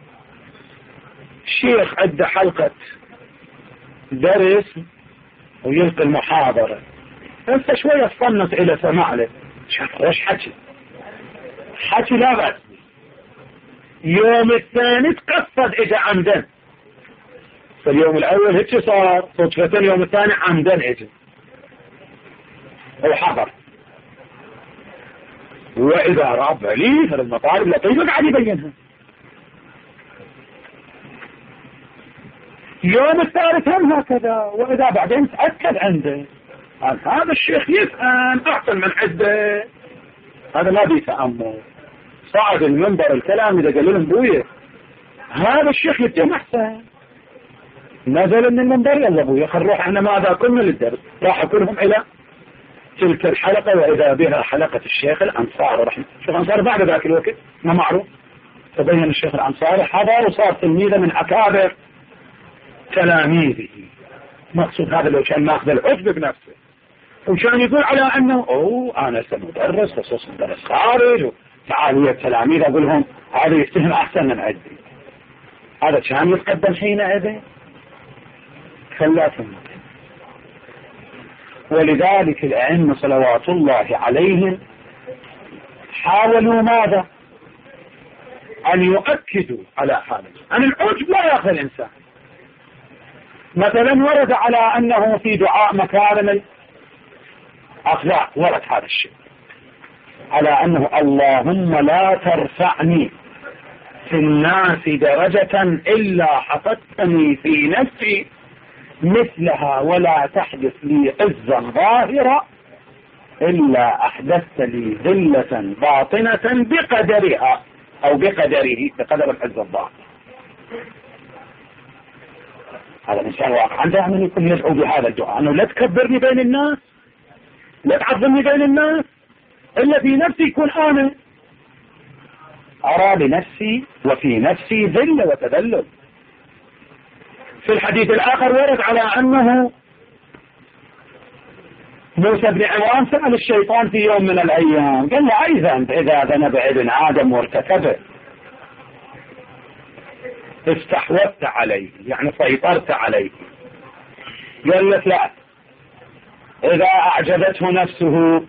شيخ عنده حلقة درس ويلقي المحاضرة، انت شوية صنت إلى سماع له شاف وش حكي حكي لا بأس. يوم الثاني تقصد اجا عمدا، فاليوم الاول هيك صار صدفة، اليوم الثاني عمدا اجا وحضر. واذا راب لي فالمطالب لطيفة قاعد يبينها. يوم الثالث هم هكذا، واذا بعدين تأكد عنده هذا الشيخ يفهم احسن من عده، هذا ما بيتأمل. صعد المنبر الكلام إذا قال لهم بويه هذا الشيخ يتم أحسن، نزل من المنبر يلا بويه خل نروح احنا ماذا كنا للدرس، راح كلهم إلى تلك الحلقة وإذا بها حلقة الشيخ الأنصاري رحمه الله. الشيخ الأنصاري بعد ذاك الوقت ما معروف، تبين الشيخ الأنصاري حضر وصار تلميذه من أكابر تلاميذه. مقصود هذا لو كان ماخذ العجب بنفسه وكان يقول على أنه أوه أنا سمدرس خصوصا درس خارج تعالوا يا التلاميذ أقول لهم هذا يفتهم أحسن من عندي، هذا كان يتقدم حينئذ خلاتهم. ولذلك الأئمة صلوات الله عليهم حاولوا ماذا؟ أن يؤكدوا على هذا، أن العجب لا يأخذ الإنسان. مثلا ورد على أنه في دعاء مكارم الأخلاق ورد هذا الشيء على أنه اللهم لا ترفعني في الناس درجة إلا حفظتني في نفسي مثلها ولا تحدث لي عزا ظاهرا إلا أحدثت لي ذلة باطنة بقدرها أو بقدره بقدر العز الظاهر. هذا الإنسان واقعا دائما يكون يدعو بهذا الدعاء أنه لا تكبرني بين الناس، لا تعظمني بين الناس، إلا في نفسي يكون آمن. أرى لنفسي وفي نفسي ذل وتذلل. في الحديث الآخر ورد على أنه موسى بن عمران سأل الشيطان في يوم من الأيام قال له أي ذنب إذا ذنب ابن آدم وارتكبه استحوذت عليه يعني سيطرت عليه؟ قال لك لا، إذا أعجبته نفسه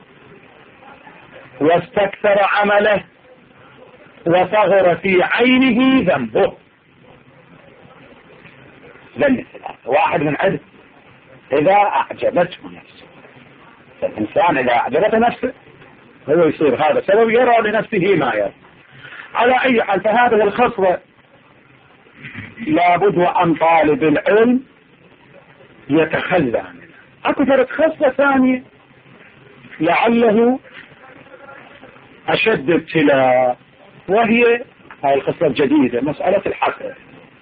واستكثر عمله وصغر في عينه ذنبه. لن واحد من عدد إذا أعجبته نفسه، الإنسان إذا أعجبته نفسه هو يصير هذا سبب يرى لنفسه ما يرى. على أي حال فهذه الخصلة لابد أن طالب العلم يتخلى عنها. أكثر خصلة ثانية لعله أشد ابتلاء وهي هاي الخصلة الجديدة مسألة الحسد.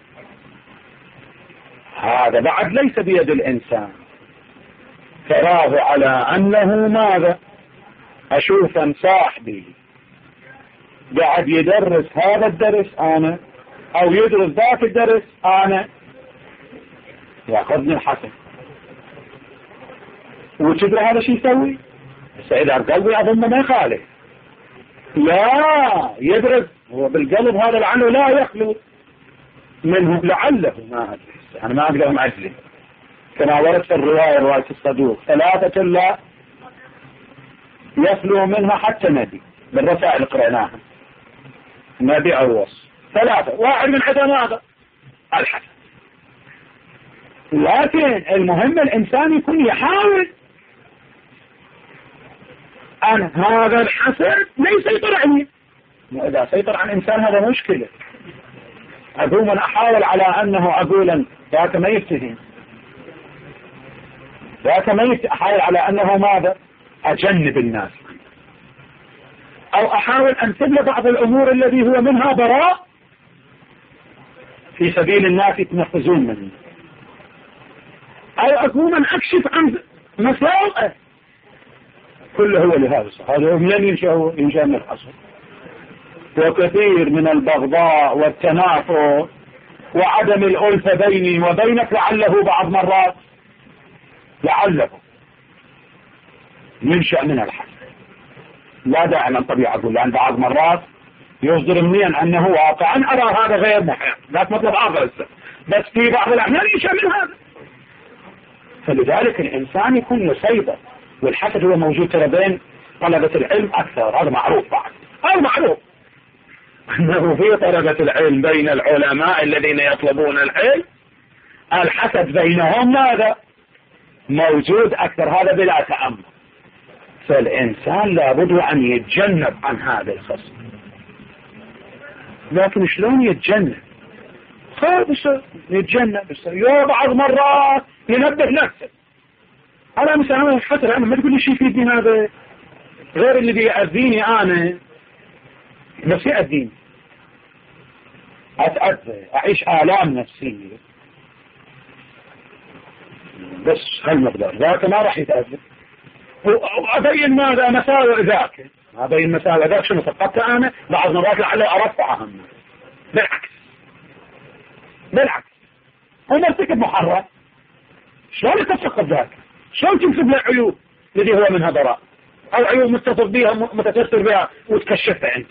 هذا بعد ليس بيد الإنسان، تراه على أنه ماذا؟ أشوف صاحبي قاعد يدرس هذا الدرس أنا أو يدرس ذاك الدرس أنا، يأخذني الحسد. وتدري هذا شو يسوي؟ إذا قلبي أظن ما يخالف، لا يدرس هو بالقلب هذا لعله لا يخلو منه، لعله ما أدري أنا ما أقدر معجلي كما ورد في الرواية رواية الصدوق ثلاثة لا يخلو منها حتى نبي بالرسائل قرأناها نبي أو وصف ثلاثة، واحد من عدم هذا الحسد. لكن المهم الإنسان يكون يحاول أن هذا الحسد لا يسيطر عني. وإذا سيطر عن إنسان هذا مشكلة. أقول من أحاول على أنه أقولا ذاك ما يفتهم، ذاك ما يفتهم، أحاول على أنه ماذا؟ أجنب الناس، أو أحاول أن تبلى بعض الأمور الذي هو منها براء في سبيل الناس يتنفذون منه، أو أقول من أكشف عن مساوئه كله هو لهذا. هذا من ينشأ ينشأ من الحصر، وكثير من البغضاء والتنافر وعدم الألفة بيني وبينك لعله بعض مرات لعله ينشأ من الحسد. لا داعي من طبيعة أقول، لأن بعض مرات يصدر مني أنه واقعا أرى هذا غير محق، لا مطلب آخر، بس في بعض الأحيان ينشأ من هذا. فلذلك الإنسان يكون يسيطر. والحسد هو موجود ترى بين طلبة العلم أكثر، هذا معروف بعد، هذا معروف أنه في طلبة العلم بين العلماء الذين يطلبون العلم الحسد بينهم ماذا؟ موجود أكثر، هذا بلا تأمل. فالإنسان لابد أن يتجنب عن هذا الخصم. لكن شلون يتجنب؟ خالص يتجنب يا بعض مرات ينبه نفسه على مثلا الحسد. أنا ما تقول لي شيء يفيدني هذا غير اللي بيأذيني أنا، بس يأذيني أتأذى أعيش آلام نفسية، بس هالمقدار ذاك ما راح يتأذى. وأبين ماذا مساوئ ذاك، أبين مساوئ ذاك شنو فقدت أنا بعض مرات لعله أرفع همه. بالعكس بالعكس هو مرتكب محرم، شلون تفقد ذاك؟ شلون تنسب له عيوب الذي هو منها براء، أو عيوب متصف بها متكسر بها وتكشفها أنت؟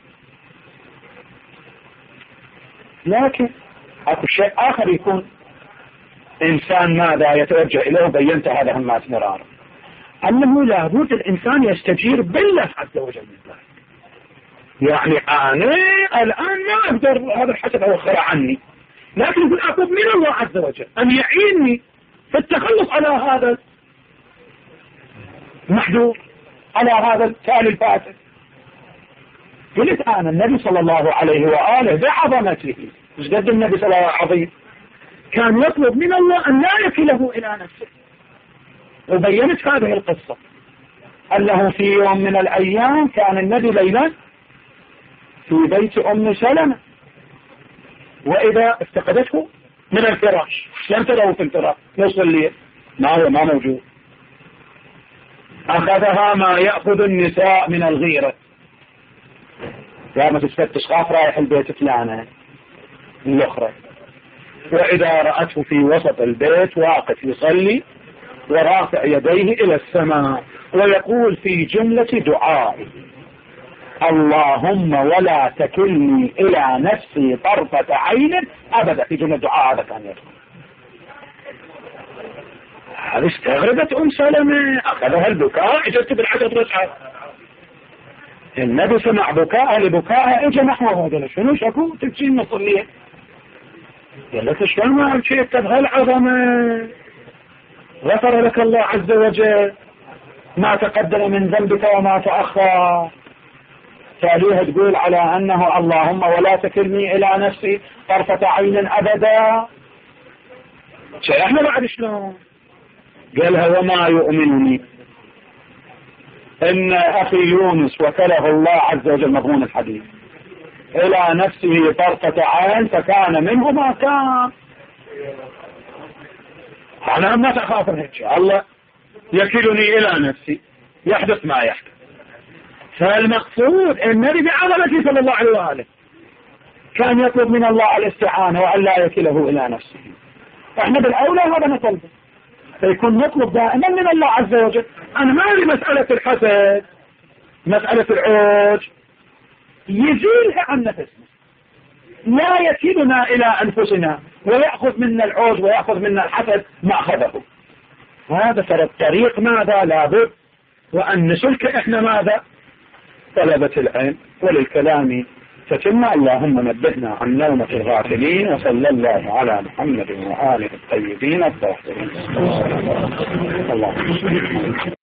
لكن أكو شيء آخر، يكون إنسان ماذا يتوجه إليه وبينت هذا هم مرارا، أنه لابد الإنسان يستجير بالله عز وجل من ذلك. يعني أنا الآن ما أقدر، هذا الحسد أوخر عني، لكن يقول أطلب من الله عز وجل أن يعينني في التخلص على هذا المحذور، على هذا التالي الفاسد. قلت أنا النبي صلى الله عليه وآله بعظمته، مش قد النبي صلى الله عليه وسلم كان يطلب من الله أن لا يكله إلى نفسه. وبينت هذه القصة أنه في يوم من الأيام كان النبي ليلا في بيت أم سلمة، وإذا افتقدته من الفراش، لم تره في الفراش نصف الليل، ما هو ما موجود. أخذها ما يأخذ النساء من الغيرة، قامت تفتش خاف رايح البيت فلانة الأخرى، وإذا رأته في وسط البيت واقف يصلي ورافع يديه إلى السماء ويقول في جملة دعائه: اللهم ولا تكلني إلى نفسي طرفة عين أبدا. في جملة دعاء هذا كان يدخل. هذه استغربت أم سلمة، أخذها البكاء، اجت بالعشر رجعت. النبي سمع بكاء لبكاء، اجى نحوه هذا شنو شكو تبكين مصلية؟ قالت شلون ما أبكيت بهالعظمة؟ غفر لك الله عز وجل ما تقدم من ذنبك وما تأخر. تاليها تقول على أنه اللهم ولا تكلني إلى نفسي طرفة عين أبدا. احنا بعد شلون؟ قالها: وما يؤمنني إن أخي يونس وكله الله عز وجل مضمون الحديث إلى نفسه طرفة عين فكان منه ما كان. أنا ما تخاف هيك، الله يكلني إلى نفسي يحدث ما يحدث. فالمقصود النبي بعظمته صلى الله عليه وآله كان يطلب من الله الاستعانة وأن لا يكله إلى نفسه. احنا بالأولى هذا نطلبه، فيكون نطلب دائما من الله عز وجل. أنا ما أريد مسألة الحسد، مسألة العوج يزيلها عن نفسنا، لا يكلنا إلى أنفسنا ويأخذ منا العوج ويأخذ منا الحسد ما أخذه. هذا ترى الطريق ماذا لابد وأن نسلك إحنا ماذا طلبة العلم وللكلام فتم. اللهم نبهنا عن نومة الغافلين، وصلى الله على محمد وآله الطيبين الطاهرين. الله